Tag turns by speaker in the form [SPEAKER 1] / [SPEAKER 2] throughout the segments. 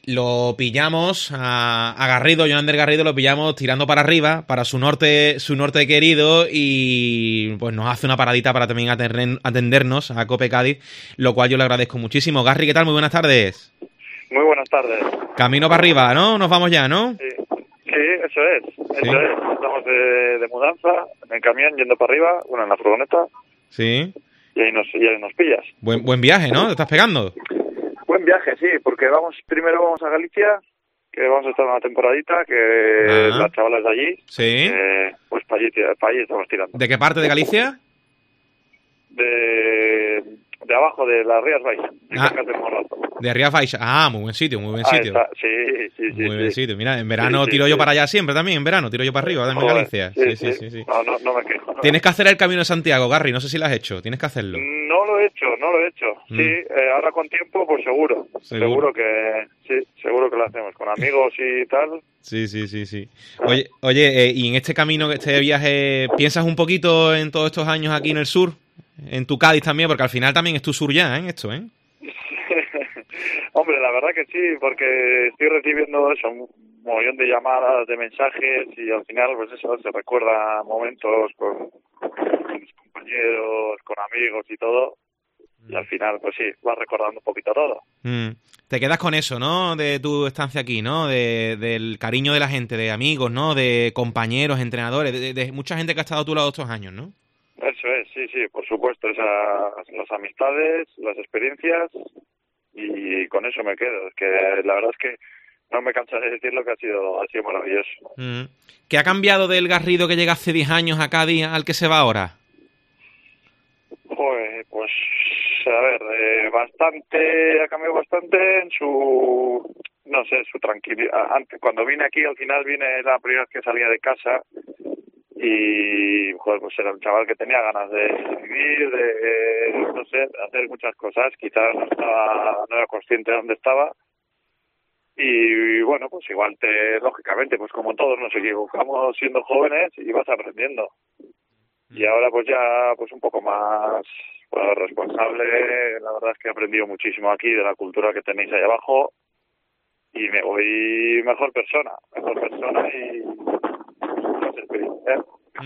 [SPEAKER 1] lo pillamos a Garrido, Jonander Garrido, lo pillamos tirando para arriba, para su norte querido, y pues nos hace una paradita para también atendernos a Cope Cádiz, lo cual yo le agradezco muchísimo. Garri, ¿qué tal? Muy buenas tardes.
[SPEAKER 2] Muy buenas tardes.
[SPEAKER 1] Camino para arriba, ¿no? Nos vamos ya, ¿no?
[SPEAKER 2] Sí, eso es. Estamos de mudanza, en el camión, yendo para arriba, bueno, en la furgoneta.
[SPEAKER 1] Sí.
[SPEAKER 2] Y ahí nos pillas.
[SPEAKER 1] Buen viaje, ¿no? ¿Te estás pegando?
[SPEAKER 2] Buen viaje, sí, porque primero vamos a Galicia, que vamos a estar una temporadita, que las chavalas de allí,
[SPEAKER 1] sí,
[SPEAKER 2] pues para allí estamos tirando.
[SPEAKER 1] ¿De qué parte de Galicia?
[SPEAKER 2] De abajo, de las Rías Baixas,
[SPEAKER 1] de Rías Baixas. Muy buen sitio.
[SPEAKER 2] Ahí está. Sí.
[SPEAKER 1] Muy buen sitio. Mira, en verano tiro yo para allá siempre también, en verano tiro yo para arriba, en Galicia. Sí.
[SPEAKER 2] No me quejo.
[SPEAKER 1] Tienes que hacer el Camino de Santiago, Garri, no sé si lo has hecho, tienes que hacerlo.
[SPEAKER 2] No lo he hecho. Sí, ahora con tiempo, pues seguro que lo hacemos, con amigos y tal.
[SPEAKER 1] Sí. Oye, y en este camino, este viaje, ¿piensas un poquito en todos estos años aquí en el sur? En tu Cádiz también, porque al final también es tu sur ya, en esto, ¿eh?
[SPEAKER 2] Hombre, la verdad que sí, porque estoy recibiendo eso, un montón de llamadas, de mensajes, y al final, pues eso, se recuerda momentos con mis compañeros, con amigos y todo, y al final, pues sí, vas recordando un poquito todo.
[SPEAKER 1] Te quedas con eso, ¿no? De tu estancia aquí, ¿no? Del cariño de la gente, de amigos, ¿no? De compañeros, entrenadores, de mucha gente que ha estado a tu lado estos años, ¿no?
[SPEAKER 2] Eso es, sí, por supuesto, las amistades, las experiencias, y con eso me quedo. Es que la verdad es que no me cansaré de decir lo que ha sido maravilloso.
[SPEAKER 1] ¿Qué ha cambiado del Garrido que llega hace 10 años a Cádiz al que se va ahora?
[SPEAKER 2] Pues a ver, ha cambiado bastante en su tranquilidad. Antes, cuando vine aquí, al final vine la primera vez que salía de casa, y pues era un chaval que tenía ganas de vivir, de hacer muchas cosas. Quizás no era consciente de dónde estaba, y bueno, pues igual lógicamente, pues como todos nos equivocamos siendo jóvenes y vas aprendiendo. Y ahora pues ya pues un poco más responsable. La verdad es que he aprendido muchísimo aquí de la cultura que tenéis ahí abajo, y me voy mejor persona y más experiencia.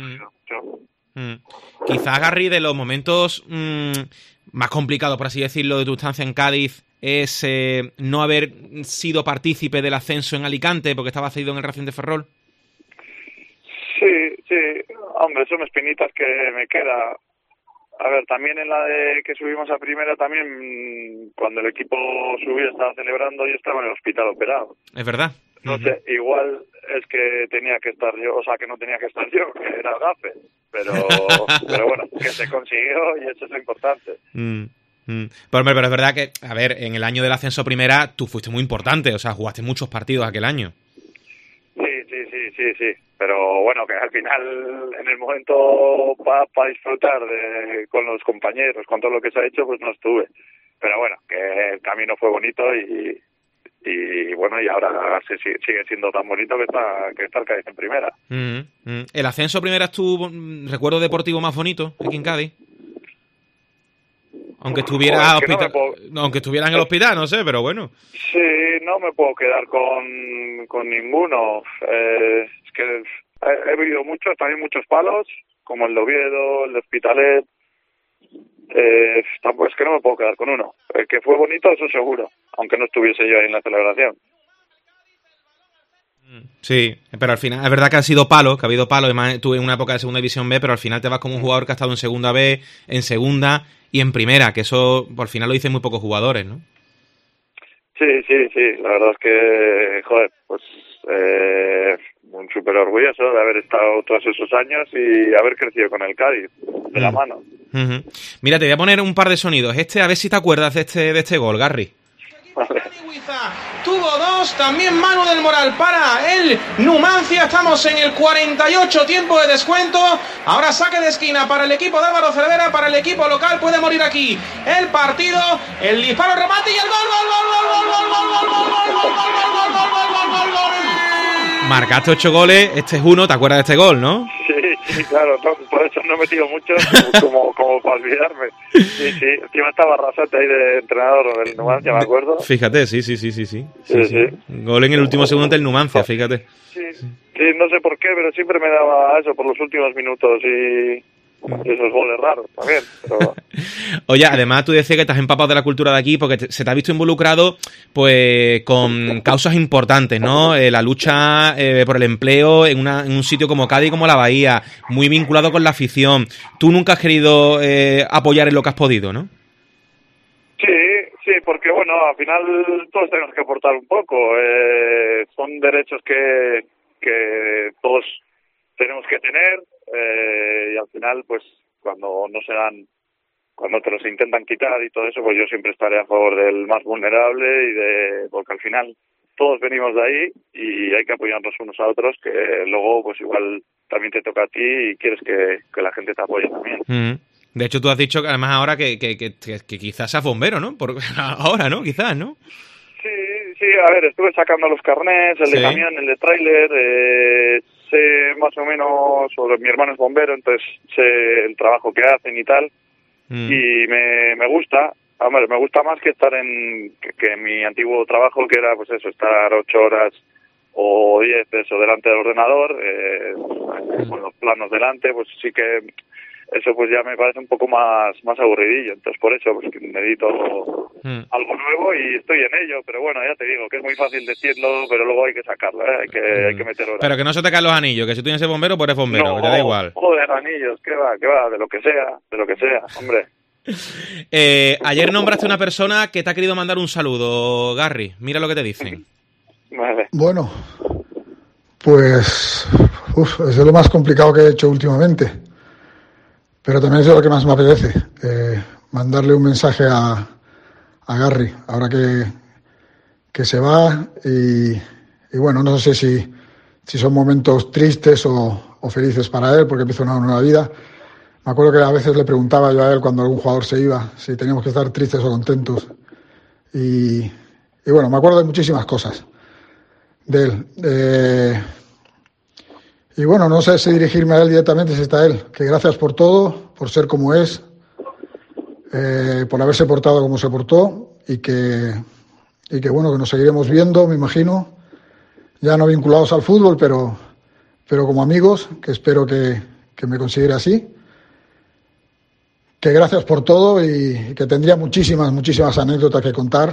[SPEAKER 1] Quizá, Garri, de los momentos más complicados, por así decirlo, de tu estancia en Cádiz es no haber sido partícipe del ascenso en Alicante porque estaba cedido en el Racing de Ferrol.
[SPEAKER 2] Sí, hombre, son espinitas que me queda. A ver, también en la de que subimos a primera, también cuando el equipo subió estaba celebrando y estaba en el hospital operado.
[SPEAKER 1] Es verdad.
[SPEAKER 2] No sé, igual es que tenía que estar yo, o sea, que no tenía que estar yo, que era gafe, pero bueno, que se consiguió y eso es lo importante.
[SPEAKER 1] Pero es verdad que, a ver, en el año del ascenso primera tú fuiste muy importante, o sea, jugaste muchos partidos aquel año.
[SPEAKER 2] Sí, pero bueno, que al final, en el momento para disfrutar con los compañeros, con todo lo que se ha hecho, pues no estuve. Pero bueno, que el camino fue bonito y bueno, y ahora sigue siendo tan bonito que está el Cádiz en primera.
[SPEAKER 1] ¿El ascenso a primera estuvo, recuerdo deportivo más bonito aquí en Cádiz? Aunque estuviera aunque estuviera en el hospital, no sé, pero bueno.
[SPEAKER 2] Sí, no me puedo quedar con ninguno. Es que he vivido también muchos palos, como el de Oviedo, el de Hospitalet. Es que no me puedo quedar con uno. El que fue bonito, eso seguro, aunque no estuviese yo ahí en la celebración.
[SPEAKER 1] Sí, pero al final es verdad que ha habido palos, además tuve una época de segunda división B, pero al final te vas como un jugador que ha estado en segunda B, en segunda y en primera, que eso por final lo dicen muy pocos jugadores, ¿no?
[SPEAKER 2] Sí, la verdad es que, joder, pues súper orgulloso de haber estado todos esos años y haber crecido con el Cádiz de la mano.
[SPEAKER 1] Mira, te voy a poner un par de sonidos. A ver si te acuerdas de este gol, Garri.
[SPEAKER 2] Vale.
[SPEAKER 3] Tuvo dos, también Manu del Moral para el Numancia. Estamos en el 48, tiempo de descuento. Ahora saque de esquina para el equipo de Álvaro Cervera, para el equipo local. Puede morir aquí el partido. El disparo, remate y el gol.
[SPEAKER 1] Marcaste 8 goles, este es uno, ¿te acuerdas de este gol, no?
[SPEAKER 2] Sí, Sí, claro, no, por eso no he metido mucho como para olvidarme. Sí, encima estaba Arrasate ahí de entrenador del Numancia, me acuerdo.
[SPEAKER 1] Fíjate, sí. Gol en el último segundo del Numancia, fíjate.
[SPEAKER 2] Sí, no sé por qué, pero siempre me daba eso por los últimos minutos y esos goles raros también. Pero...
[SPEAKER 1] Oye, además tú decías que estás empapado de la cultura de aquí porque se te ha visto involucrado pues con causas importantes, ¿no? La lucha por el empleo en un sitio como Cádiz, como la Bahía, muy vinculado con la afición. Tú nunca has querido apoyar en lo que has podido, ¿no?
[SPEAKER 2] Sí, porque bueno, al final todos tenemos que aportar un poco. Son derechos que todos tenemos que tener y al final, pues cuando no se dan, cuando te los intentan quitar y todo eso, pues yo siempre estaré a favor del más vulnerable porque al final todos venimos de ahí y hay que apoyarnos unos a otros, que luego pues igual también te toca a ti y quieres que la gente te apoye también.
[SPEAKER 1] De hecho, tú has dicho que además ahora que quizás seas bombero, ¿no? Ahora, ¿no? Quizás, ¿no?
[SPEAKER 2] Sí, a ver, estuve sacando los carnés, el de camión, el de tráiler, sé más o menos, mi hermano es bombero, entonces sé el trabajo que hacen y tal, y me gusta, hombre, me gusta más que estar que en mi antiguo trabajo, que era pues eso, estar 8 horas o 10 eso delante del ordenador, con los planos delante, pues sí que eso pues ya me parece un poco más aburridillo, entonces por eso pues medito algo nuevo y estoy en ello, pero bueno, ya te digo que es muy fácil decirlo, pero luego hay que sacarlo, hay que meter horas.
[SPEAKER 1] Pero que no se te caen los anillos, que si tú tienes bombero, pues eres bombero,
[SPEAKER 2] no,
[SPEAKER 1] que te da igual.
[SPEAKER 2] Joder, anillos, que va, de lo que sea, hombre.
[SPEAKER 1] Ayer nombraste una persona que te ha querido mandar un saludo, Garry, mira lo que te dicen.
[SPEAKER 2] Vale.
[SPEAKER 4] Bueno, pues es de lo más complicado que he hecho últimamente. Pero también es lo que más me apetece, mandarle un mensaje a Garry, ahora que se va y bueno, no sé si son momentos tristes o felices para él, porque empieza una nueva vida. Me acuerdo que a veces le preguntaba yo a él cuando algún jugador se iba, si teníamos que estar tristes o contentos. Y bueno, me acuerdo de muchísimas cosas de él. Y bueno, no sé si dirigirme a él directamente, si está él. Que gracias por todo, por ser como es, por haberse portado como se portó y que bueno, que nos seguiremos viendo, me imagino, ya no vinculados al fútbol, pero como amigos, que espero que me considere así. Que gracias por todo y que tendría muchísimas anécdotas que contar,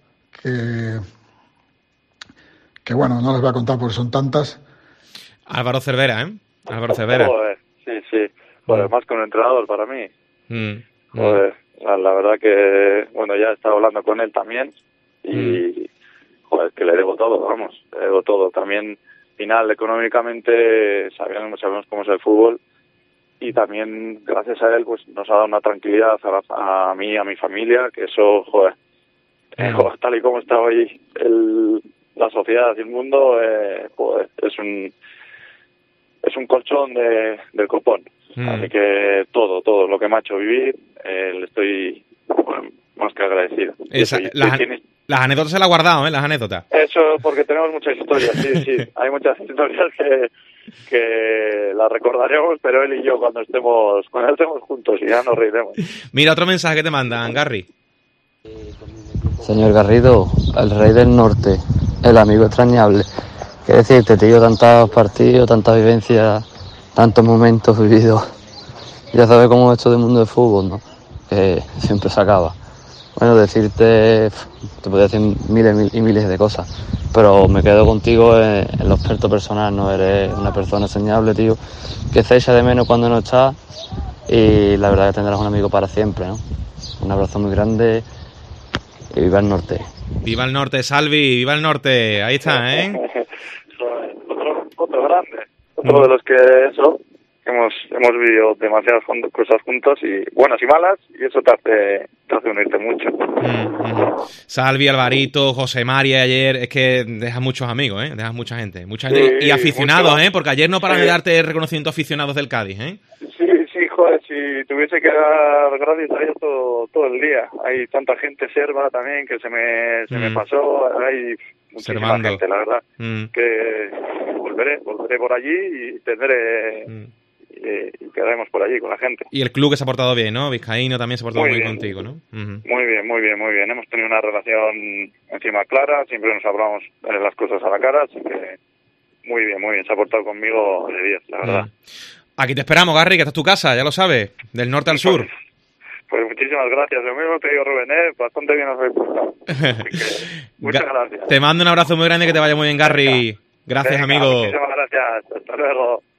[SPEAKER 4] que bueno, no las voy a contar porque son tantas.
[SPEAKER 1] Álvaro Cervera, ¿eh? Álvaro Cervera.
[SPEAKER 2] Joder, sí. Joder, más que un entrenador para mí. Joder, la verdad que, bueno, ya he estado hablando con él también y, joder, que le debo todo, vamos, le debo todo. También, final, económicamente, sabemos cómo es el fútbol y también, gracias a él, pues nos ha dado una tranquilidad a mí y a mi familia, que eso, joder, tal y como está hoy la sociedad y el mundo, joder, es un colchón del copón. Así que todo lo que me ha hecho vivir, le estoy más que agradecido.
[SPEAKER 1] Las anécdotas se las ha guardado, las anécdotas.
[SPEAKER 2] Eso porque tenemos muchas historias, sí. Hay muchas historias que las recordaremos, pero él y yo cuando estemos juntos y ya nos reiremos.
[SPEAKER 1] Mira otro mensaje que te mandan, Garry.
[SPEAKER 5] Señor Garrido, el rey del norte, el amigo extrañable. ¿Qué decirte, tío? Tantos partidos, tantas vivencias, tantos momentos vividos. Ya sabes cómo es esto del mundo del fútbol, ¿no? Que siempre se acaba. Bueno, decirte, te puedo decir miles y miles de cosas, pero me quedo contigo en lo aspecto personal, ¿no? Eres una persona enseñable, tío, que se echa de menos cuando no estás y la verdad que tendrás un amigo para siempre, ¿no? Un abrazo muy grande y viva el norte.
[SPEAKER 1] Viva el norte, Salvi, viva el norte. Ahí está, ¿eh?
[SPEAKER 2] Otro grande. Otro de los que hemos vivido demasiadas cosas juntos y buenas y malas, y eso te hace unirte mucho.
[SPEAKER 1] Salvi, Alvarito, José María ayer, es que dejas muchos amigos, dejas mucha gente y aficionados, mucho. Porque ayer no paran de darte reconocimiento a aficionados del Cádiz,
[SPEAKER 2] Sí, joder, si tuviese que dar gracias a ellos todo el día. Hay tanta gente serva también que se me pasó, hay muchísima gente, la verdad, que volveré por allí y tendré y quedaremos por allí con la gente.
[SPEAKER 1] Y el club que se ha portado bien, ¿no? Vizcaíno también se ha portado muy bien contigo, ¿no?
[SPEAKER 2] Muy bien, muy bien, muy bien. Hemos tenido una relación encima clara, siempre nos hablamos las cosas a la cara, así que muy bien, se ha portado conmigo de 10, la verdad.
[SPEAKER 1] Aquí te esperamos, Garry, que esta es tu casa, ya lo sabes, del norte al sur.
[SPEAKER 2] Pues muchísimas gracias. Lo mismo te digo, Rubén, bastante bien os habéis portado. Muchas gracias.
[SPEAKER 1] Te mando un abrazo muy grande, que te vaya muy bien, Garry. Gracias, amigo.
[SPEAKER 2] Muchísimas gracias. Hasta luego.